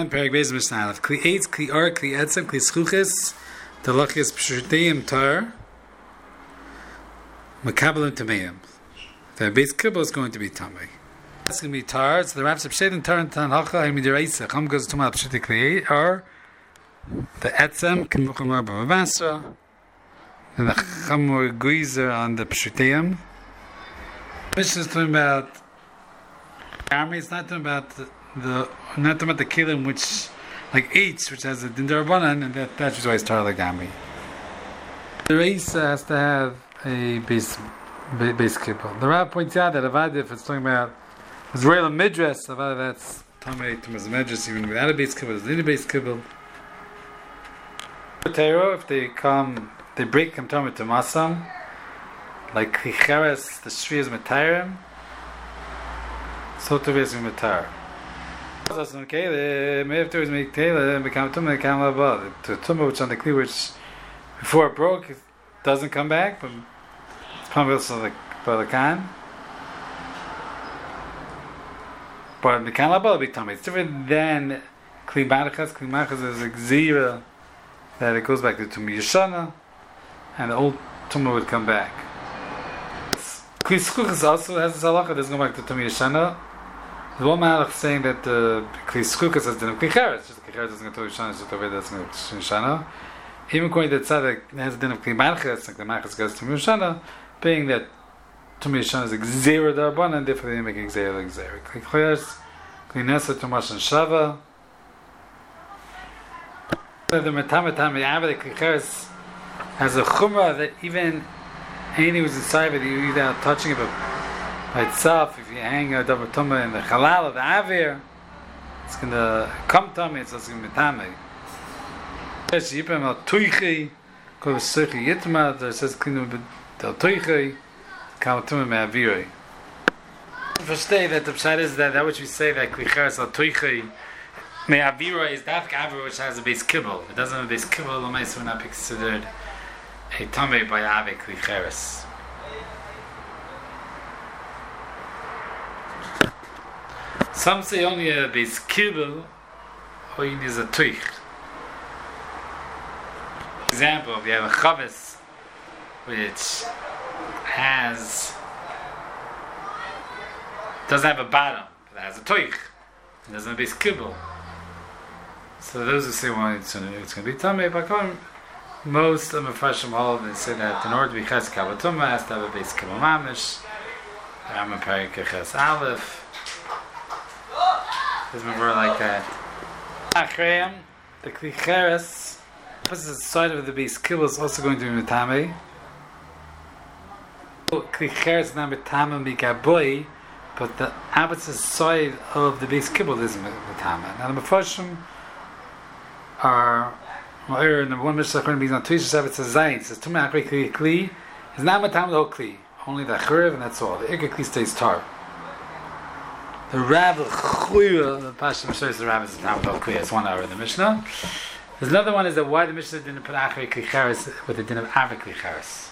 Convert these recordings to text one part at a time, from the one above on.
Siman Perek Beis Mishnah Aleph. Kli Eitz, Kli Or, Kli Etzem, Kli Schuches, the Lachis Pshutayim Tar, Makabelim Tameim. The base kibble is going to be Tamei. It's going to be Tar, so the Rav Shepshed and Tar and Tan Hacha, Hamidir Chum goes to Mal Pshuti Kli Or, the Etzem, Kimuchum Bavasra, and the Chamur Guizer on the Pshutayim. Mishnah is talking about army, it's not talking about not talking about the kelim which, like Eitz, which has a din darabanan, and that's why it's tar like Gami. The race has to have a base kippah. The Rav points out that Avad, if it's talking about Israel Midras, Avad that's Tamei Tumas Midras, even without a base kippah, there's a base kippah. If they break them Tamei Tumasam, like Chicheres, the Shri is Matayrim, so to be is Matar. Okay, may have to make Taylor and become Tumah Kamla above. The Tumah which on the Kli, which before it broke, it doesn't come back, but it's probably also like Balakan. But the Kamla above will be Tumah. It's different than Kli Barachas. Kli Barachas is a Gzira that it goes back to Tumah Yeshana, and the old Tumah would come back. Kli Schuchas also has this halacha that doesn't go back to Tumah Yeshana. The one Malach saying that Kli Schukas has din of Kli Cheres, just Kli Cheres doesn't go to Yeshana, it's just the way that's going to Yeshana. Even according to Tzaddik, it has a din of Kli Malchus, like the Malchus goes to Yeshana, being that Tumah Yeshana is a Gzera Darban, and therefore they make a Gzera like Gzera. Kli Cheres, Kli Nesa, Tumash, and Shava. The Metametam, the Aved, Kli Cheres has a Chumrah that even anything was inside of it, without touching it, but by itself, if you hang a double tumah in the halal of the avir, it's going to come tummy, it's going to be tamei. Yes, yipem al tuichi, kol v'suchi yitma, there says klinu del tuichi, kal tumah me aviri. First day that the pshat is that which we say that klicheres al tuichi me avira is that avir which has a base kibble. It doesn't have a base kibble, the mice would not be considered a tamei by avir klicheres. Some say only a base kibble, or you need a tuich. Example, if you have a chavis which doesn't have a bottom, but it has a tuich, it doesn't have a base kibble. So those who say, well, it's going to be tamei, but most of the Mefashim hold and say that in order to be ches kavatuma, it has to have a base kibble mamish. I'm a perek ches aleph. There's a word like that. Achrayim, the Kli Cheres, opposite side of the base kibble is also going to be Metame. Kli Cheres is not Metame Mikaboi, but the opposite side of the base kibble is Metame. Now the Mefashim are, in the one Mishnah according to Bizan Tuish Shabbat says Zayin, it says Tumah Achrei Kli is not Metame the whole Kli, only the Churiv and that's all. The Ikar Kli stays tar. The Rav Chuya, the Pashto shows the Rav is a Talmud al Kuya. It's 1 hour in the Mishnah. There's another one is that why the Mishnah didn't put Achrei Kli Cheres with the din of Avik Kli Cheres.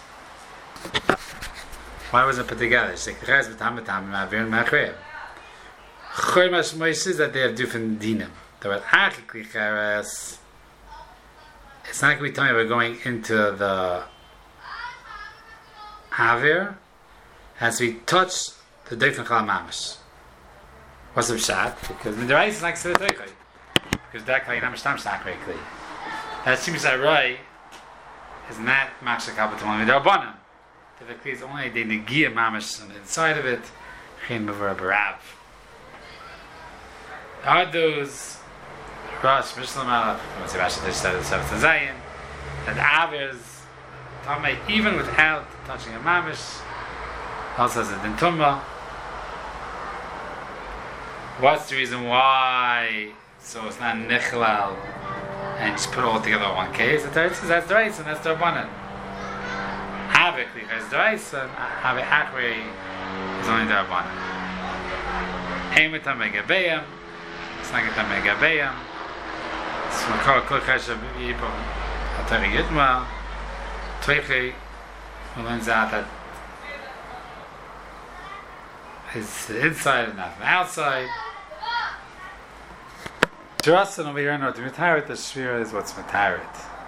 Why wasn't it put together? She said Kli Cheres b'tam b'tam ma'avir and ma'achrei. Choy Mashmoy says that they have different dinim. The word Achrei Kli Cheres, it's not going to be telling you we're going into the Avir as we touch the Deifin Chal Mamish. What's the pshat? Because the rice is like to the toichai. Because that kli not mishtam shtak kli. That seems that right is not machshak abatamon midarbanan. The kli is only the negia mamish on the inside of it. Chin b'vur b'rav. Are those Rosh Mishlam Alef? What's the Rashi Dish said? The Zayin that avers tamei even without touching a mamish. Also has a din tumah. What's the reason why? So it's not nichlal and just put it all together in one case. The Torah says that's the rice and that's the rabbanan. Havik is the rice and havik achrei is only the rabbanan. Heimet hamegabeim. It's not get hamegabeim. So we call it kol cheshav yibam atari yitma. Tveichei learns out that is inside and not from outside. Terasan over here, no, to Mitarit, the Shvira is what's Mitarit.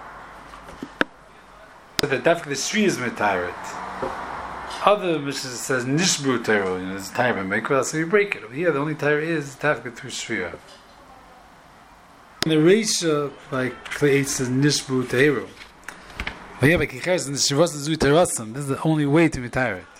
So the Shri is Mitarit. Other Mishnah says Nishbru Teru, it's Taira and Mikvah, so you break it. Over here, the only Taira is Tafka through Shvira. And the Reisha, like Kleit says Nishbru Teru. But yeah, but Kicher says Nishbru Teru, this is the only way to Mitarit.